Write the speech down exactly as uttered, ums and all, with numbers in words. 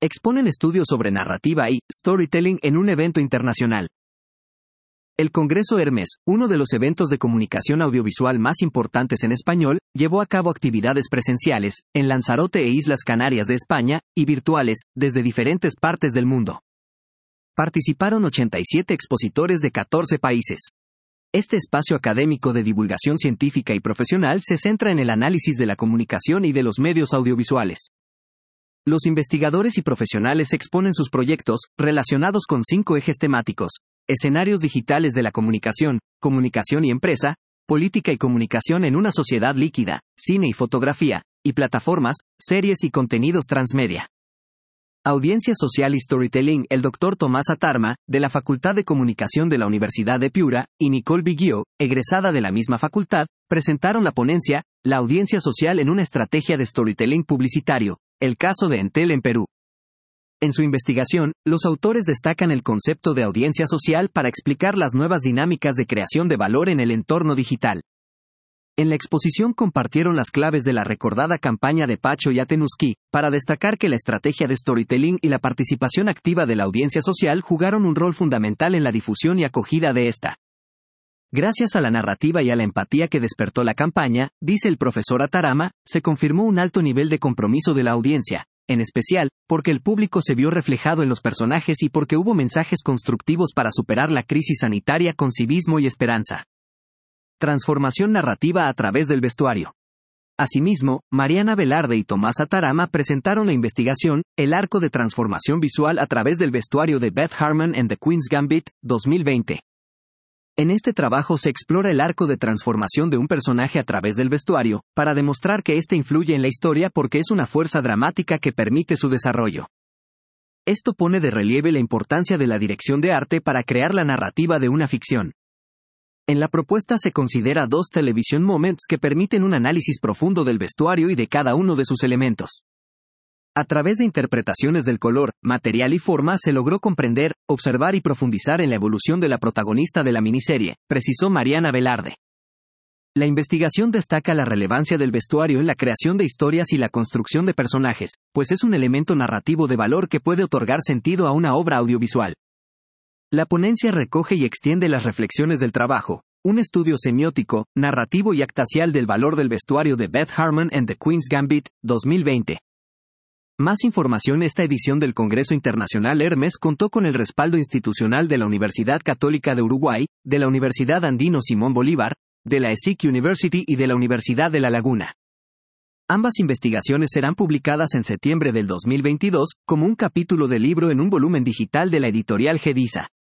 exponen estudios sobre narrativa y storytelling en un evento internacional. El Congreso Hermes, uno de los eventos de comunicación audiovisual más importantes en español, llevó a cabo actividades presenciales, en Lanzarote e Islas Canarias de España, y virtuales, desde diferentes partes del mundo. Participaron ochenta y siete expositores de catorce países. Este espacio académico de divulgación científica y profesional se centra en el análisis de la comunicación y de los medios audiovisuales. Los investigadores y profesionales exponen sus proyectos, relacionados con cinco ejes temáticos: escenarios digitales de la comunicación, comunicación y empresa, política y comunicación en una sociedad líquida, cine y fotografía, y plataformas, series y contenidos transmedia. Audiencia social y storytelling. El doctor Tomás Atarma, de la Facultad de Comunicación de la Universidad de Piura, y Nicole Biggio, egresada de la misma facultad, presentaron la ponencia, La audiencia social en una estrategia de storytelling publicitario, el caso de Entel en Perú. En su investigación, los autores destacan el concepto de audiencia social para explicar las nuevas dinámicas de creación de valor en el entorno digital. En la exposición compartieron las claves de la recordada campaña de Pacho y Atenuski, para destacar que la estrategia de storytelling y la participación activa de la audiencia social jugaron un rol fundamental en la difusión y acogida de esta. Gracias a la narrativa y a la empatía que despertó la campaña, dice el profesor Atarama, se confirmó un alto nivel de compromiso de la audiencia, en especial, porque el público se vio reflejado en los personajes y porque hubo mensajes constructivos para superar la crisis sanitaria con civismo y esperanza. Transformación narrativa a través del vestuario. Asimismo, Mariana Velarde y Tomás Atarama presentaron la investigación, El arco de transformación visual a través del vestuario de Beth Harmon en The Queen's Gambit, dos mil veinte. En este trabajo se explora el arco de transformación de un personaje a través del vestuario, para demostrar que éste influye en la historia porque es una fuerza dramática que permite su desarrollo. Esto pone de relieve la importancia de la dirección de arte para crear la narrativa de una ficción. En la propuesta se considera dos television moments que permiten un análisis profundo del vestuario y de cada uno de sus elementos. A través de interpretaciones del color, material y forma se logró comprender, observar y profundizar en la evolución de la protagonista de la miniserie, precisó Mariana Velarde. La investigación destaca la relevancia del vestuario en la creación de historias y la construcción de personajes, pues es un elemento narrativo de valor que puede otorgar sentido a una obra audiovisual. La ponencia recoge y extiende las reflexiones del trabajo, un estudio semiótico, narrativo y actacial del valor del vestuario de Beth Harmon en The Queen's Gambit, dos mil veinte. Más información. Esta edición del Congreso Internacional Hermes contó con el respaldo institucional de la Universidad Católica de Uruguay, de la Universidad Andino Simón Bolívar, de la E S I C University y de la Universidad de La Laguna. Ambas investigaciones serán publicadas en septiembre del dos mil veintidós, como un capítulo del libro en un volumen digital de la editorial Gedisa.